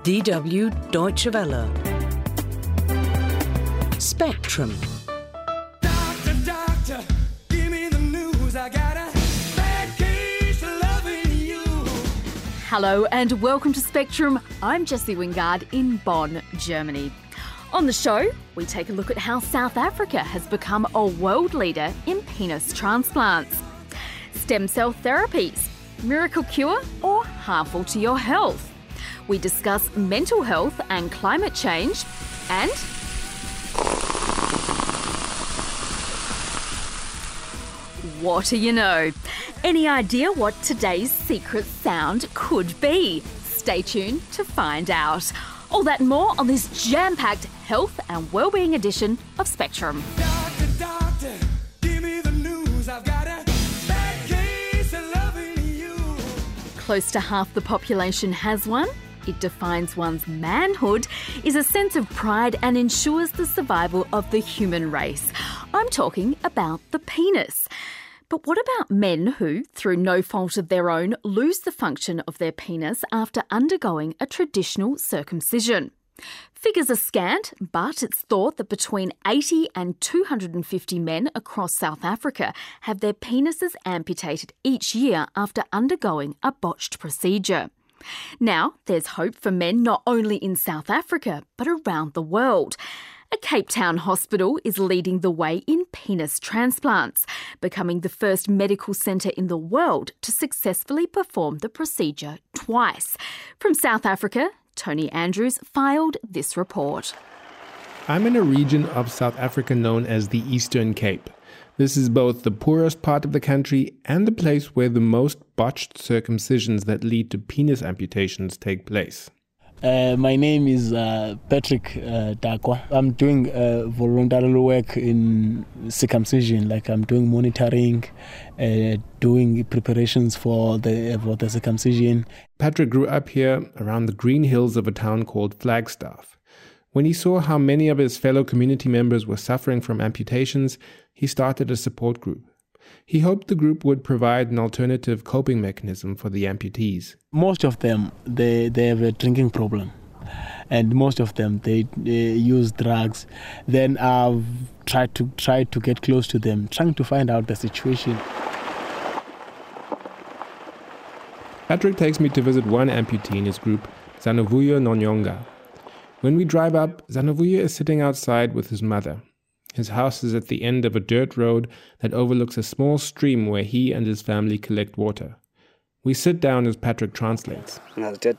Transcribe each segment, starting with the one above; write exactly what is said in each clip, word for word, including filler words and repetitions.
D W Deutsche Welle. Spectrum. Doctor, doctor, give me the news. I got a bad case of loving you. Hello and welcome to Spectrum. I'm Jessie Wingard in Bonn, Germany. On the show, we take a look at how South Africa has become a world leader in penis transplants. Stem cell therapies, miracle cure or harmful to your health? We discuss mental health and climate change and what do you know? Any idea what today's secret sound could be? Stay tuned to find out. All that and more on this jam-packed health and wellbeing edition of Spectrum. Doctor, doctor, give me the news. I've got a bad case of loving you. Close to half the population has one. It defines one's manhood, is a sense of pride and ensures the survival of the human race. I'm talking about the penis. But what about men who, through no fault of their own, lose the function of their penis after undergoing a traditional circumcision? Figures are scant, but it's thought that between eighty and two hundred fifty men across South Africa have their penises amputated each year after undergoing a botched procedure. Now, there's hope for men not only in South Africa, but around the world. A Cape Town hospital is leading the way in penis transplants, becoming the first medical centre in the world to successfully perform the procedure twice. From South Africa, Tony Andrews filed this report. I'm in a region of South Africa known as the Eastern Cape. This is both the poorest part of the country and the place where the most botched circumcisions that lead to penis amputations take place. Uh, my name is uh, Patrick uh, Dakwa. I'm doing uh, voluntary work in circumcision, like I'm doing monitoring, uh, doing preparations for the for the circumcision. Patrick grew up here around the green hills of a town called Flagstaff. When he saw how many of his fellow community members were suffering from amputations, he started a support group. He hoped the group would provide an alternative coping mechanism for the amputees. Most of them, they, they have a drinking problem. And most of them, they, they use drugs. Then I've tried to, try to get close to them, trying to find out the situation. Patrick takes me to visit one amputee in his group, Zanovuyo Nonyonga. When we drive up, Zanovuyo is sitting outside with his mother. His house is at the end of a dirt road that overlooks a small stream where he and his family collect water. We sit down as Patrick translates. Okay.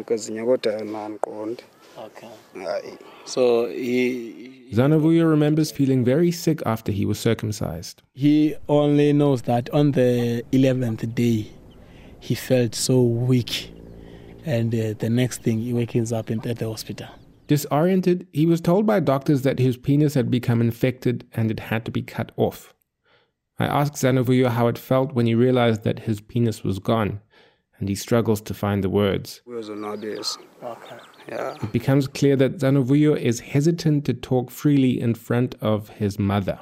So he... Zanovuyo remembers feeling very sick after he was circumcised. He only knows that on the eleventh day, he felt so weak. And uh, the next thing, he wakes up in, at the hospital. Disoriented, he was told by doctors that his penis had become infected and it had to be cut off. I asked Zanovuyo how it felt when he realized that his penis was gone, and he struggles to find the words. Okay. Yeah. It becomes clear that Zanovuyo is hesitant to talk freely in front of his mother.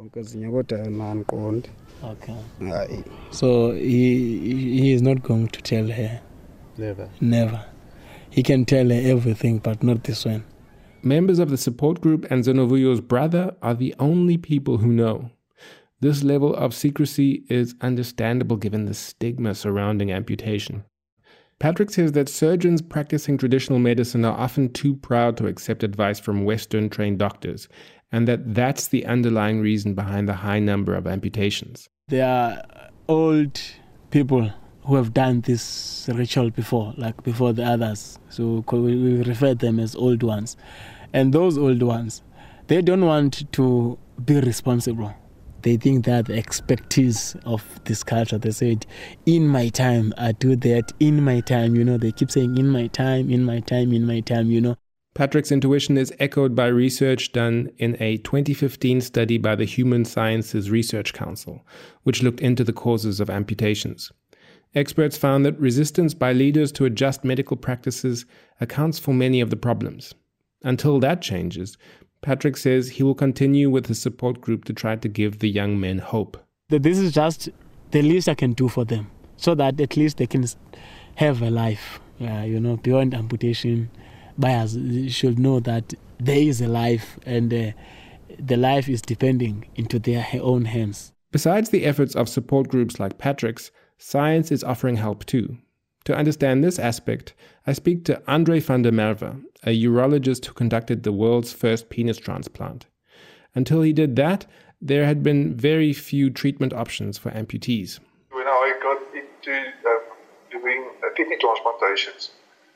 Okay. So he, he is not going to tell her? Never. Never. He can tell her everything, but not this one. Members of the support group and Zanovuyo's brother are the only people who know. This level of secrecy is understandable given the stigma surrounding amputation. Patrick says that surgeons practicing traditional medicine are often too proud to accept advice from Western-trained doctors, and that that's the underlying reason behind the high number of amputations. There are old people who have done this ritual before, like before the others. So we refer them as old ones. And those old ones, they don't want to be responsible. They think that the expertise of this culture, they said, in my time, I do that, in my time, you know, they keep saying, in my time, in my time, in my time, you know. Patrick's intuition is echoed by research done in a twenty fifteen study by the Human Sciences Research Council, which looked into the causes of amputations. Experts found that resistance by leaders to adjust medical practices accounts for many of the problems. Until that changes, Patrick says he will continue with his support group to try to give the young men hope. This is just the least I can do for them, so that at least they can have a life, uh, you know, beyond amputation. buyers should know that there is a life, and uh, the life is depending into their own hands. Besides the efforts of support groups like Patrick's, science is offering help too. To understand this aspect, I speak to Andre van der Merwe, a urologist who conducted the world's first penis transplant. Until he did that, there had been very few treatment options for amputees. When I got into um, doing uh, kidney transplantations,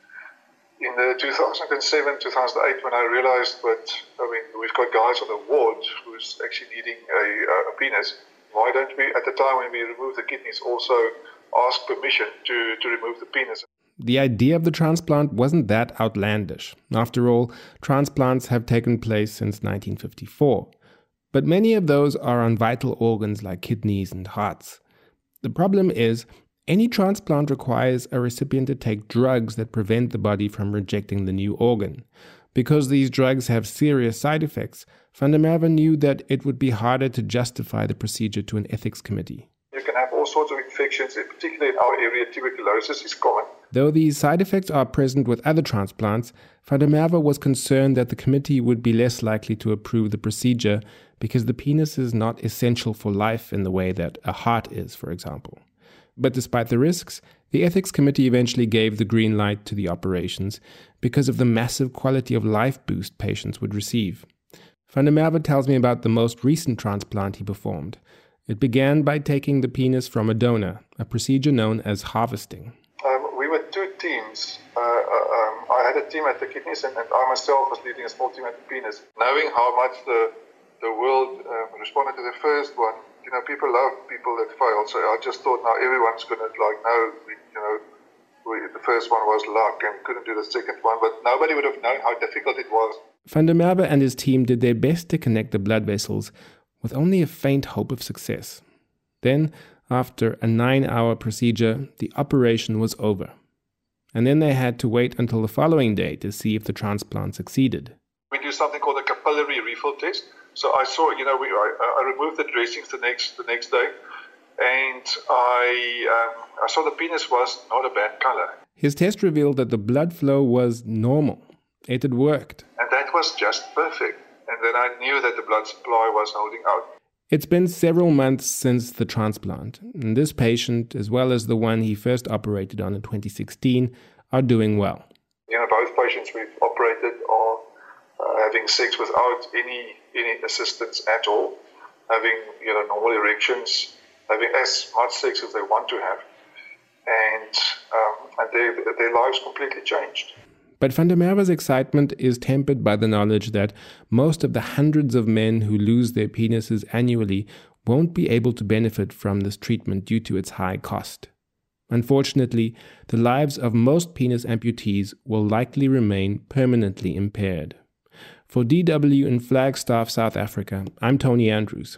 in the two thousand seven, two thousand eight, when I realized that, I mean, we've got guys on the ward who's actually needing a, a penis, why don't we, at the time when we remove the kidneys, also ask permission to, to remove the penis? The idea of the transplant wasn't that outlandish. After all, transplants have taken place since nineteen fifty-four. But many of those are on vital organs like kidneys and hearts. The problem is, any transplant requires a recipient to take drugs that prevent the body from rejecting the new organ. Because these drugs have serious side effects, van der Merwe knew that it would be harder to justify the procedure to an ethics committee. You can have all sorts of infections, particularly in our area, tuberculosis is common. Though these side effects are present with other transplants, van der Merwe was concerned that the committee would be less likely to approve the procedure because the penis is not essential for life in the way that a heart is, for example. But despite the risks, the ethics committee eventually gave the green light to the operations because of the massive quality of life boost patients would receive. Van der Merwe tells me about the most recent transplant he performed. It began by taking the penis from a donor, a procedure known as harvesting. Um, we were two teams. Uh, uh, um, I had a team at the kidneys, and, and I myself was leading a small team at the penis. Knowing how much the the world um, responded to the first one, you know, people love people that fail. So I just thought, now everyone's going to like, no, we, you know, we, the first one was luck, and we couldn't do the second one. But nobody would have known how difficult it was. Van der Merwe and his team did their best to connect the blood vessels, with only a faint hope of success. Then, after a nine-hour procedure, the operation was over. And then they had to wait until the following day to see if the transplant succeeded. We do something called a capillary refill test. So I saw, you know, we, I, I removed the dressings the next the next day, and I um, I saw the penis was not a bad color. His test revealed that the blood flow was normal. It had worked. And that was just perfect. And then I knew that the blood supply was holding out. It's been several months since the transplant, and this patient, as well as the one he first operated on in twenty sixteen, are doing well. You know, both patients we've operated are uh, having sex without any any assistance at all, having, you know, normal erections, having as much sex as they want to have, and um, and their their lives completely changed. But van der Merwe's excitement is tempered by the knowledge that most of the hundreds of men who lose their penises annually won't be able to benefit from this treatment due to its high cost. Unfortunately, the lives of most penis amputees will likely remain permanently impaired. For D W in Flagstaff, South Africa, I'm Tony Andrews.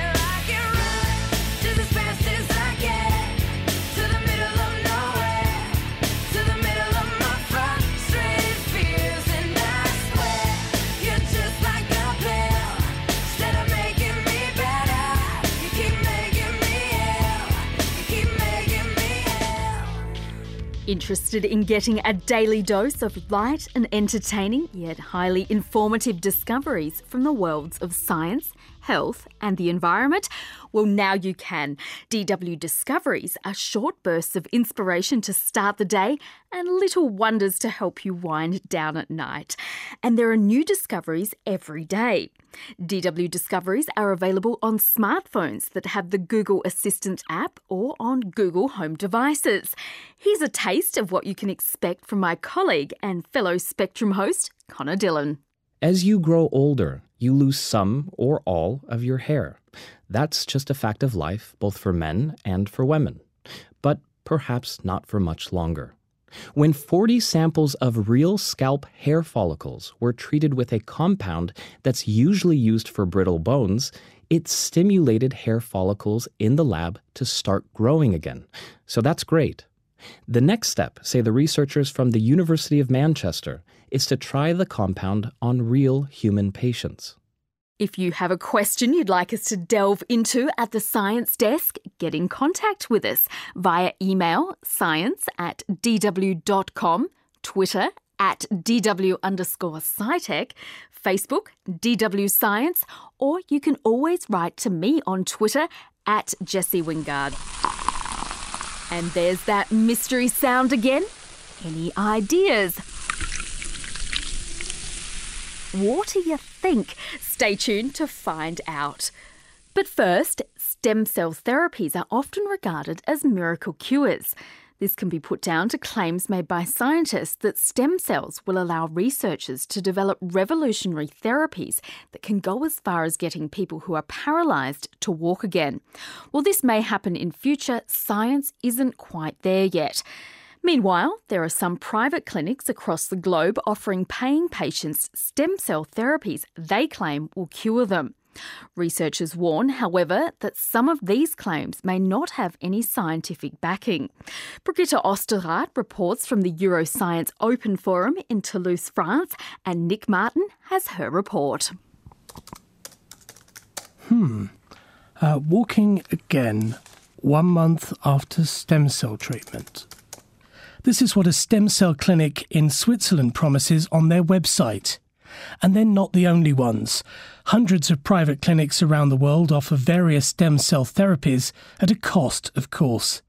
Interested in getting a daily dose of light and entertaining, yet highly informative discoveries from the worlds of science, health and the environment? Well, now you can. D W Discoveries are short bursts of inspiration to start the day and little wonders to help you wind down at night. And there are new discoveries every day. D W Discoveries are available on smartphones that have the Google Assistant app or on Google Home devices. Here's a taste of what you can expect from my colleague and fellow Spectrum host, Connor Dillon. As you grow older, you lose some or all of your hair. That's just a fact of life, both for men and for women. But perhaps not for much longer. When forty samples of real scalp hair follicles were treated with a compound that's usually used for brittle bones, it stimulated hair follicles in the lab to start growing again. So that's great. The next step, say the researchers from the University of Manchester, is to try the compound on real human patients. If you have a question you'd like us to delve into at the Science Desk, get in contact with us via email science at d w dot com, Twitter at DW underscore SciTech, Facebook, D W Science, or you can always write to me on Twitter at Jessie Wingard. And there's that mystery sound again. Any ideas? What do you think? Stay tuned to find out. But first, stem cell therapies are often regarded as miracle cures. This can be put down to claims made by scientists that stem cells will allow researchers to develop revolutionary therapies that can go as far as getting people who are paralysed to walk again. While this may happen in future, science isn't quite there yet. Meanwhile, there are some private clinics across the globe offering paying patients stem cell therapies they claim will cure them. Researchers warn, however, that some of these claims may not have any scientific backing. Brigitte Osterrath reports from the Euroscience Open Forum in Toulouse, France, and Nick Martin has her report. Hmm. Uh, walking again, one month after stem cell treatment. This is what a stem cell clinic in Switzerland promises on their website. And they're not the only ones. Hundreds of private clinics around the world offer various stem cell therapies at a cost, of course.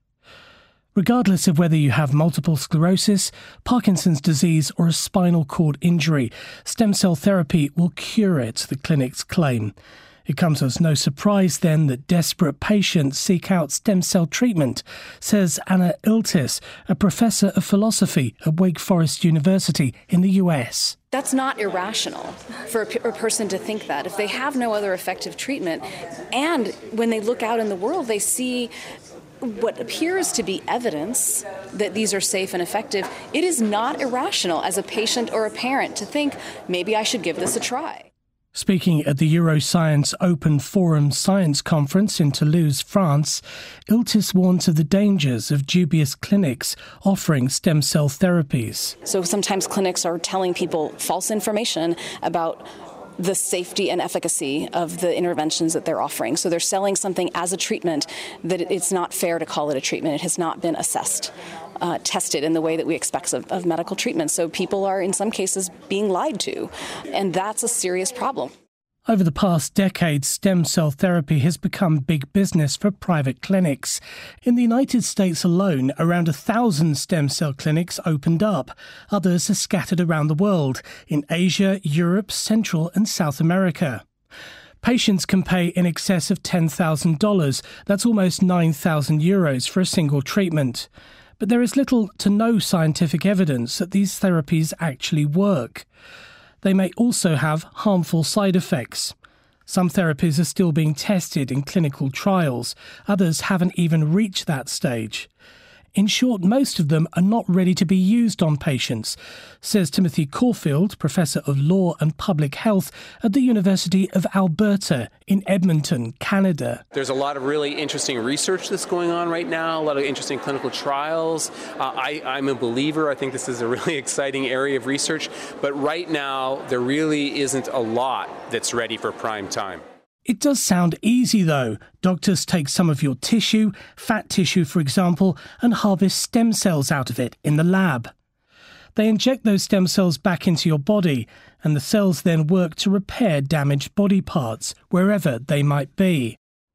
Regardless of whether you have multiple sclerosis, Parkinson's disease or a spinal cord injury, stem cell therapy will cure it, the clinics claim. It comes as no surprise then that desperate patients seek out stem cell treatment, says Anna Iltis, a professor of philosophy at Wake Forest University in the U S. That's not irrational for a, p- a person to think that. If they have no other effective treatment, and when they look out in the world, they see what appears to be evidence that these are safe and effective, it is not irrational as a patient or a parent to think, maybe I should give this a try. Speaking at the Euroscience Open Forum Science Conference in Toulouse, France, Iltis warns of the dangers of dubious clinics offering stem cell therapies. So sometimes clinics are telling people false information about the safety and efficacy of the interventions that they're offering. So they're selling something as a treatment that it's not fair to call it a treatment. It has not been assessed, uh, tested in the way that we expect of, of medical treatment. So people are, in some cases, being lied to. And that's a serious problem. Over the past decade, stem cell therapy has become big business for private clinics. In the United States alone, around a thousand stem cell clinics opened up. Others are scattered around the world, in Asia, Europe, Central and South America. Patients can pay in excess of ten thousand dollars. That's almost nine thousand euros for a single treatment. But there is little to no scientific evidence that these therapies actually work. They may also have harmful side effects. Some therapies are still being tested in clinical trials. Others haven't even reached that stage. In short, most of them are not ready to be used on patients, says Timothy Caulfield, Professor of Law and Public Health at the University of Alberta in Edmonton, Canada. There's a lot of really interesting research that's going on right now, a lot of interesting clinical trials. Uh, I, I'm a believer. I think this is a really exciting area of research. But right now, there really isn't a lot that's ready for prime time. It does sound easy, though. Doctors take some of your tissue, fat tissue for example, and harvest stem cells out of it in the lab. They inject those stem cells back into your body, and the cells then work to repair damaged body parts, wherever they might be.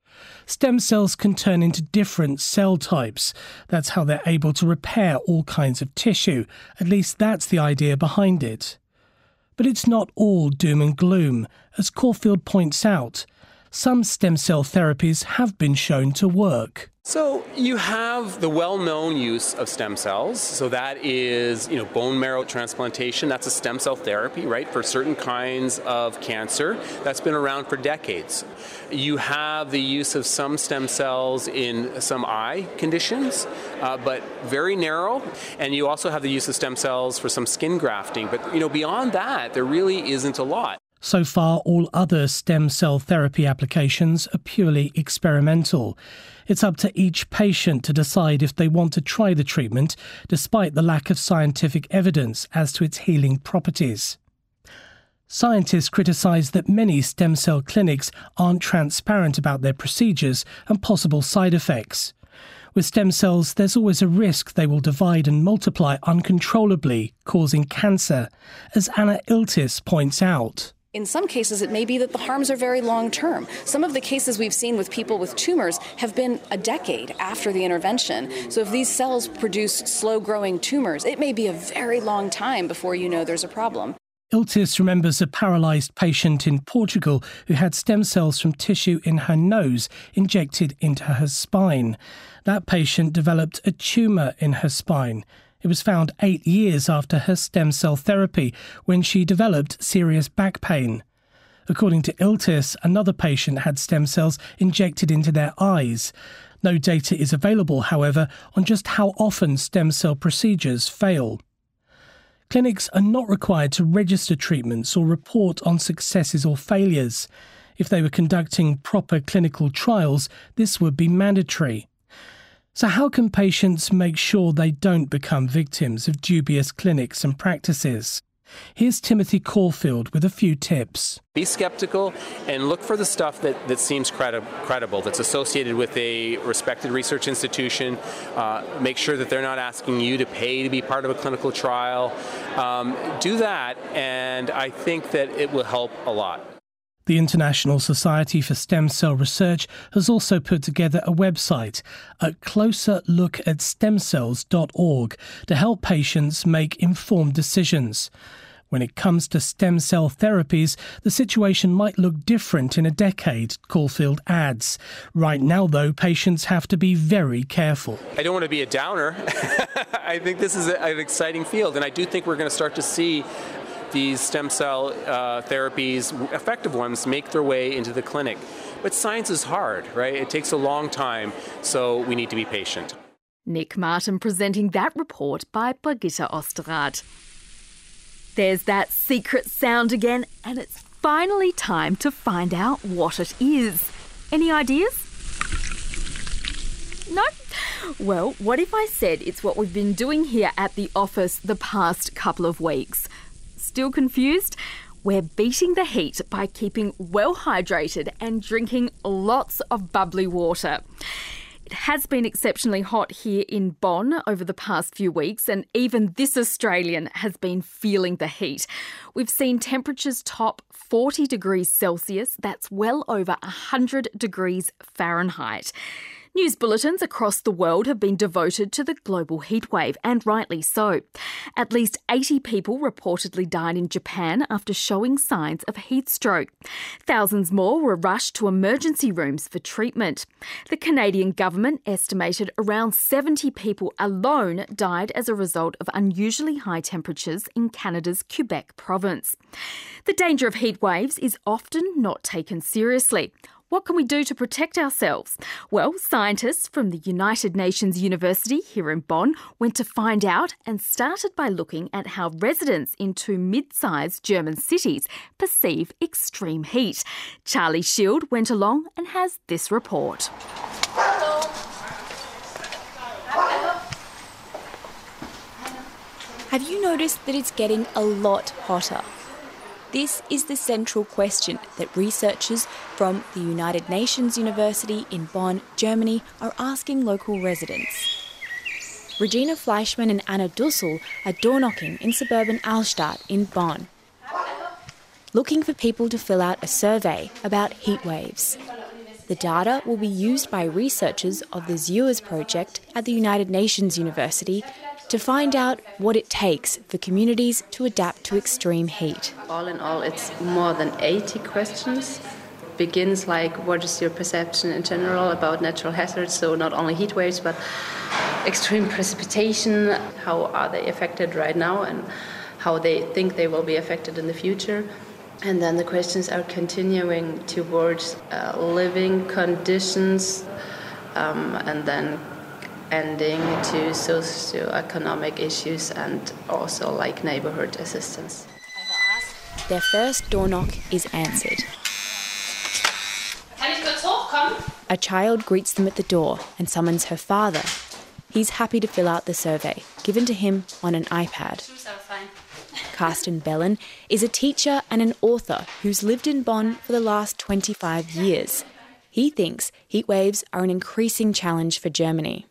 Stem cells can turn into different cell types. That's how they're able to repair all kinds of tissue. At least that's the idea behind it. But it's not all doom and gloom. As Caulfield points out, some stem cell therapies have been shown to work. So you have the well-known use of stem cells. So that is, you know, bone marrow transplantation. That's a stem cell therapy, right, for certain kinds of cancer. That's been around for decades. You have the use of some stem cells in some eye conditions, uh, but very narrow. And you also have the use of stem cells for some skin grafting. But, you know, beyond that, there really isn't a lot. So far, all other stem cell therapy applications are purely experimental. It's up to each patient to decide if they want to try the treatment, despite the lack of scientific evidence as to its healing properties. Scientists criticise that many stem cell clinics aren't transparent about their procedures and possible side effects. With stem cells, there's always a risk they will divide and multiply uncontrollably, causing cancer, as Anna Iltis points out. In some cases, it may be that the harms are very long-term. Some of the cases we've seen with people with tumours have been a decade after the intervention. So if these cells produce slow-growing tumours, it may be a very long time before you know there's a problem. Iltis remembers a paralysed patient in Portugal who had stem cells from tissue in her nose injected into her spine. That patient developed a tumour in her spine. It was found eight years after her stem cell therapy, when she developed serious back pain. According to Iltis, another patient had stem cells injected into their eyes. No data is available, however, on just how often stem cell procedures fail. Clinics are not required to register treatments or report on successes or failures. If they were conducting proper clinical trials, this would be mandatory. So how can patients make sure they don't become victims of dubious clinics and practices? Here's Timothy Caulfield with a few tips. Be skeptical and look for the stuff that, that seems credi- credible, that's associated with a respected research institution. Uh, make sure that they're not asking you to pay to be part of a clinical trial. Um, do that, and I think that it will help a lot. The International Society for Stem Cell Research has also put together a website, a closer look at stem cells dot org, to help patients make informed decisions. When it comes to stem cell therapies, the situation might look different in a decade, Caulfield adds. Right now, though, patients have to be very careful. I don't want to be a downer. I think this is an exciting field, and I do think we're going to start to see these stem cell uh, therapies, effective ones, make their way into the clinic. But science is hard, right? It takes a long time, so we need to be patient. Nick Martin presenting that report by Brigitte Osterrath. There's that secret sound again, and it's finally time to find out what it is. Any ideas? No? Well, what if I said it's what we've been doing here at the office the past couple of weeks? Still confused? We're beating the heat by keeping well hydrated and drinking lots of bubbly water. It has been exceptionally hot here in Bonn over the past few weeks, and even this Australian has been feeling the heat. We've seen temperatures top forty degrees Celsius, that's well over one hundred degrees Fahrenheit. News bulletins across the world have been devoted to the global heatwave, and rightly so. At least eighty people reportedly died in Japan after showing signs of heat stroke. Thousands more were rushed to emergency rooms for treatment. The Canadian government estimated around seventy people alone died as a result of unusually high temperatures in Canada's Quebec province. The danger of heat waves is often not taken seriously. What can we do to protect ourselves? Well, scientists from the United Nations University here in Bonn went to find out and started by looking at how residents in two mid-sized German cities perceive extreme heat. Charlie Shield went along and has this report. Hello. Hello. Have you noticed that it's getting a lot hotter? This is the central question that researchers from the United Nations University in Bonn, Germany, are asking local residents. Regina Fleischmann and Anna Dussel are door-knocking in suburban Altstadt in Bonn, looking for people to fill out a survey about heat waves. The data will be used by researchers of the ZEWERS project at the United Nations University to find out what it takes for communities to adapt to extreme heat. All in all, it's more than eighty questions. Begins like, what is your perception in general about natural hazards, so not only heat waves, but extreme precipitation, how are they affected right now, and how they think they will be affected in the future. And then the questions are continuing towards uh, living conditions, um, and then ending to socioeconomic issues and also like neighborhood assistance. Their first door knock is answered. A child greets them at the door and summons her father. He's happy to fill out the survey, given to him on an iPad. Carsten Bellen is a teacher and an author who's lived in Bonn for the last twenty-five years. He thinks heat waves are an increasing challenge for Germany.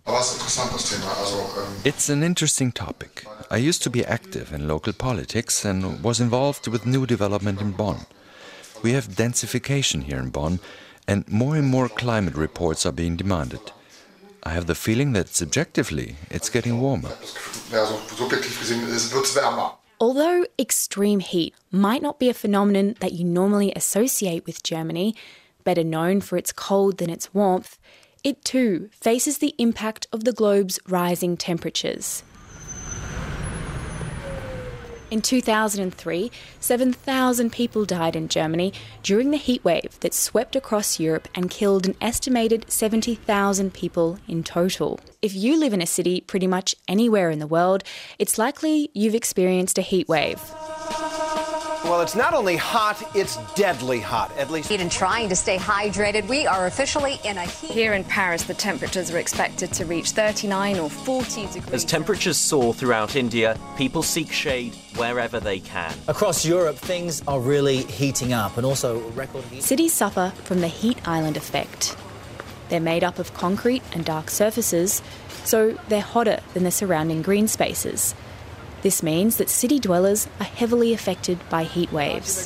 It's an interesting topic. I used to be active in local politics and was involved with new development in Bonn. We have densification here in Bonn, and more and more climate reports are being demanded. I have the feeling that subjectively it's getting warmer. Although extreme heat might not be a phenomenon that you normally associate with Germany, better known for its cold than its warmth, it too faces the impact of the globe's rising temperatures. In two thousand three, seven thousand people died in Germany during the heatwave that swept across Europe and killed an estimated seventy thousand people in total. If you live in a city pretty much anywhere in the world, it's likely you've experienced a heatwave. Well, it's not only hot, it's deadly hot, at least. And trying to stay hydrated, we are officially in a heat. Here in Paris, the temperatures are expected to reach thirty-nine or forty degrees. As temperatures soar throughout India, people seek shade wherever they can. Across Europe, things are really heating up, and also record heat. Cities suffer from the heat island effect. They're made up of concrete and dark surfaces, so they're hotter than the surrounding green spaces. This means that city dwellers are heavily affected by heat waves.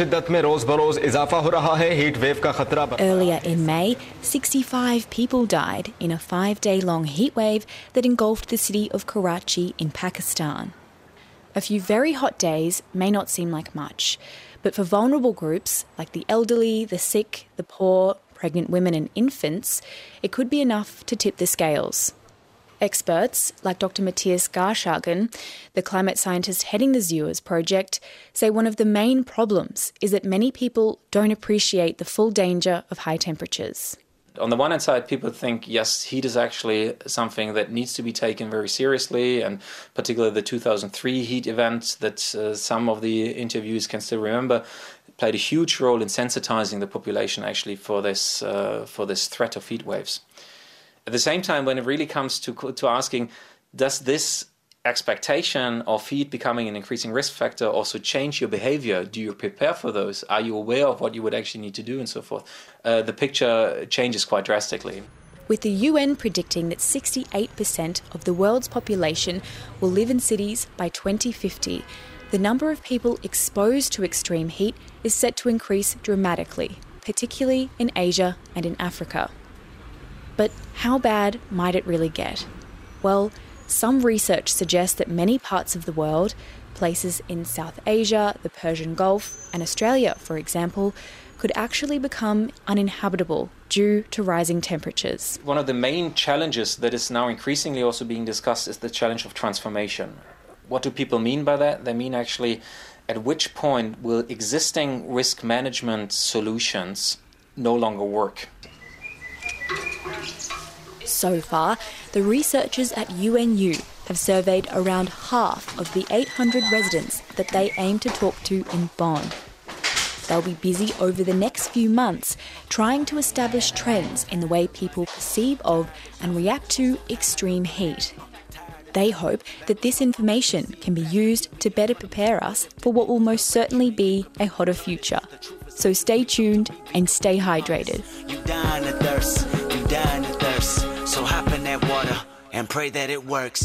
Earlier in May, sixty-five people died in a five-day-long heat wave that engulfed the city of Karachi in Pakistan. A few very hot days may not seem like much, but for vulnerable groups like the elderly, the sick, the poor, pregnant women and infants, it could be enough to tip the scales. Experts, like Doctor Matthias Garschagen, the climate scientist heading the ZEWERS project, say one of the main problems is that many people don't appreciate the full danger of high temperatures. On the one hand side, people think, yes, heat is actually something that needs to be taken very seriously, and particularly the two thousand three heat event that uh, some of the interviewees can still remember played a huge role in sensitizing the population actually for this, uh, for this threat of heat waves. At the same time, when it really comes to to asking, does this expectation of heat becoming an increasing risk factor also change your behavior? Do you prepare for those? Are you aware of what you would actually need to do and so forth? Uh, the picture changes quite drastically. With the U N predicting that sixty-eight percent of the world's population will live in cities by twenty fifty, the number of people exposed to extreme heat is set to increase dramatically, particularly in Asia and in Africa. But how bad might it really get? Well, some research suggests that many parts of the world, places in South Asia, the Persian Gulf, and Australia, for example, could actually become uninhabitable due to rising temperatures. One of the main challenges that is now increasingly also being discussed is the challenge of transformation. What do people mean by that? They mean actually at which point will existing risk management solutions no longer work? So far, the researchers at U N U have surveyed around half of the eight hundred residents that they aim to talk to in Bonn. They'll be busy over the next few months trying to establish trends in the way people perceive of and react to extreme heat. They hope that this information can be used to better prepare us for what will most certainly be a hotter future. So stay tuned and stay hydrated. You dying to thirst, you dying to thirst. So hop in that water and pray that it works.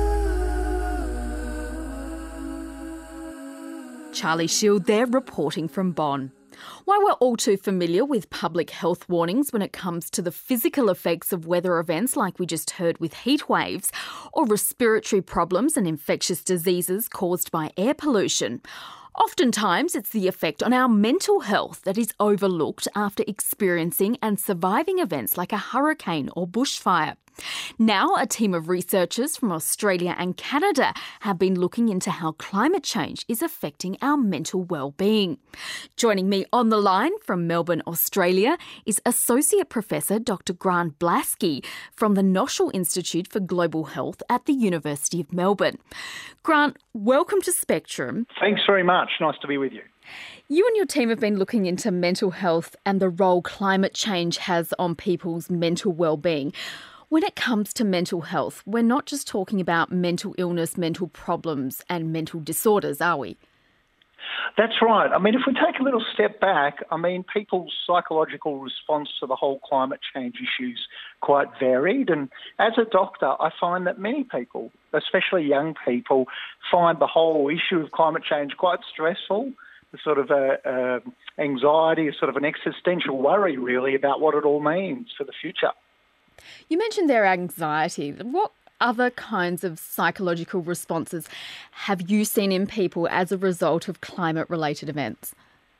Charlie Shield there reporting from Bonn. While we're all too familiar with public health warnings when it comes to the physical effects of weather events like we just heard with heat waves, or respiratory problems and infectious diseases caused by air pollution, oftentimes it's the effect on our mental health that is overlooked after experiencing and surviving events like a hurricane or bushfire. Now, a team of researchers from Australia and Canada have been looking into how climate change is affecting our mental well-being. Joining me on the line from Melbourne, Australia, is Associate Professor Doctor Grant Blasky from the Noshal Institute for Global Health at the University of Melbourne. Grant, welcome to Spectrum. Thanks very much. Nice to be with you. You and your team have been looking into mental health and the role climate change has on people's mental well-being. When it comes to mental health, we're not just talking about mental illness, mental problems and mental disorders, are we? That's right. I mean, if we take a little step back, I mean, people's psychological response to the whole climate change issue is quite varied. And as a doctor, I find that many people, especially young people, find the whole issue of climate change quite stressful. The sort of uh, uh, anxiety, sort of an existential worry, really, about what it all means for the future. You mentioned their anxiety. What other kinds of psychological responses have you seen in people as a result of climate-related events?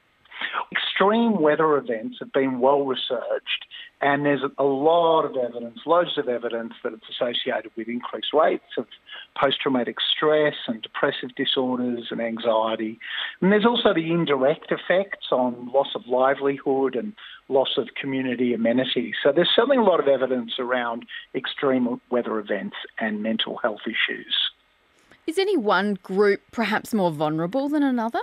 Extreme weather events have been well researched, and there's a lot of evidence, loads of evidence that it's associated with increased rates of post-traumatic stress and depressive disorders and anxiety. And there's also the indirect effects on loss of livelihood and loss of community amenities. So there's certainly a lot of evidence around extreme weather events and mental health issues. Is any one group perhaps more vulnerable than another?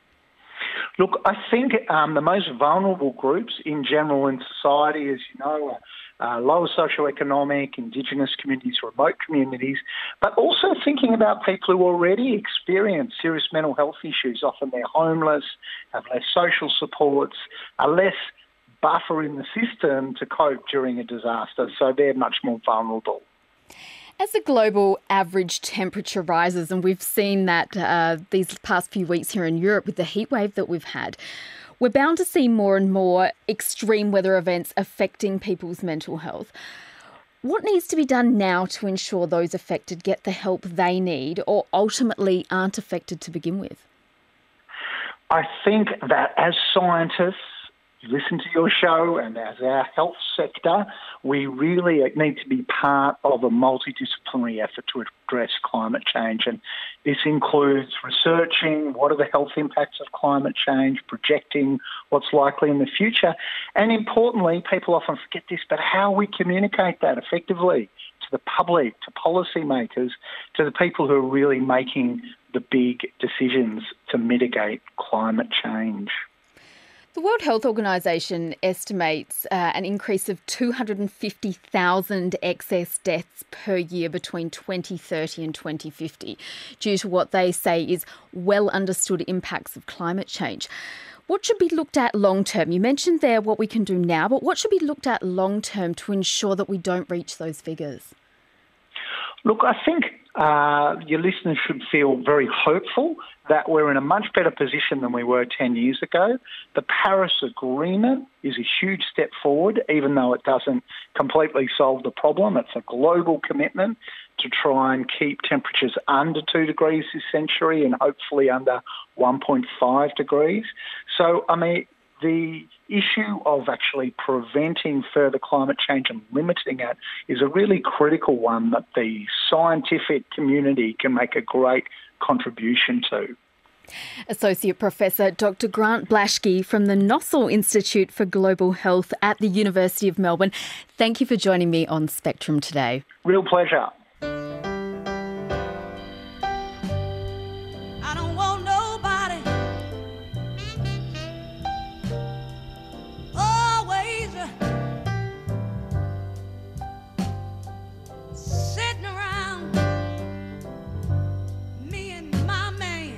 Look, I think um, the most vulnerable groups in general in society, as you know, are uh, lower socioeconomic, Indigenous communities, remote communities, but also thinking about people who already experience serious mental health issues. Often they're homeless, have less social supports, are less buffer in the system to cope during a disaster, so they're much more vulnerable. As the global average temperature rises, and we've seen that uh, these past few weeks here in Europe with the heat wave that we've had, we're bound to see more and more extreme weather events affecting people's mental health. What needs to be done now to ensure those affected get the help they need or ultimately aren't affected to begin with? I think that as scientists, listen to your show, and as our health sector, we really need to be part of a multidisciplinary effort to address climate change. And this includes researching what are the health impacts of climate change, projecting what's likely in the future, and importantly, people often forget this, but how we communicate that effectively to the public, to policymakers, to the people who are really making the big decisions to mitigate climate change. The World Health Organization estimates uh, an increase of two hundred fifty thousand excess deaths per year between twenty thirty and twenty fifty due to what they say is well understood impacts of climate change. What should be looked at long term? You mentioned there what we can do now, but what should be looked at long term to ensure that we don't reach those figures? Look, I think uh, your listeners should feel very hopeful that we're in a much better position than we were ten years ago. The Paris Agreement is a huge step forward, even though it doesn't completely solve the problem. It's a global commitment to try and keep temperatures under two degrees this century and hopefully under one point five degrees. So, I mean, the issue of actually preventing further climate change and limiting it is a really critical one that the scientific community can make a great contribution to. Associate Professor Doctor Grant Blashki from the Nossal Institute for Global Health at the University of Melbourne. Thank you for joining me on Spectrum today. Real pleasure. I don't want nobody always sitting around me and my man.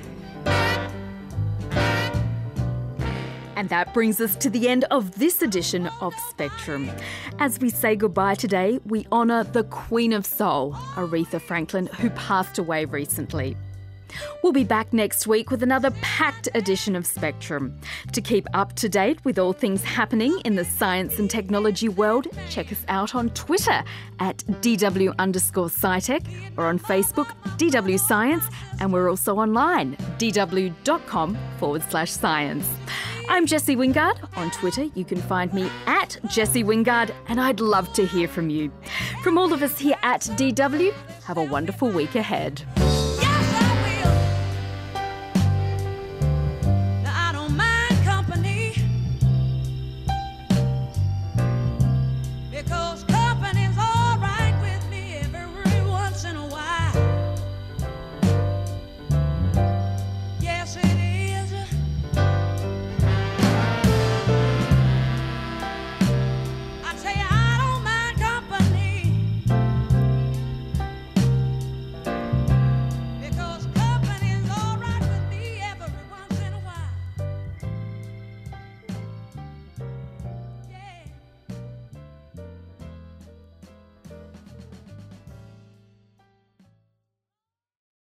And that brings us to the end of this edition of Spectrum. As we say goodbye today, we honour the Queen of Soul, Aretha Franklin, who passed away recently. We'll be back next week with another packed edition of Spectrum. To keep up to date with all things happening in the science and technology world, check us out on Twitter at DW underscore SciTech or on Facebook, D W Science, and we're also online, dw.com forward slash science. I'm Jessie Wingard. On Twitter, you can find me at Jessie Wingard, and I'd love to hear from you. From all of us here at D W, have a wonderful week ahead.